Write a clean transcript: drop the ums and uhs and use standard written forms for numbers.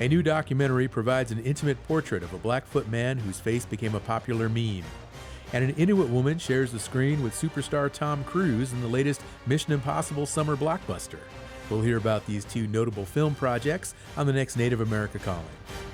A new documentary provides an intimate portrait of a Blackfoot man whose face became a popular meme. And an Inuit woman shares the screen with superstar Tom Cruise in the latest Mission Impossible summer blockbuster. We'll hear about these two notable film projects on the next Native America Calling.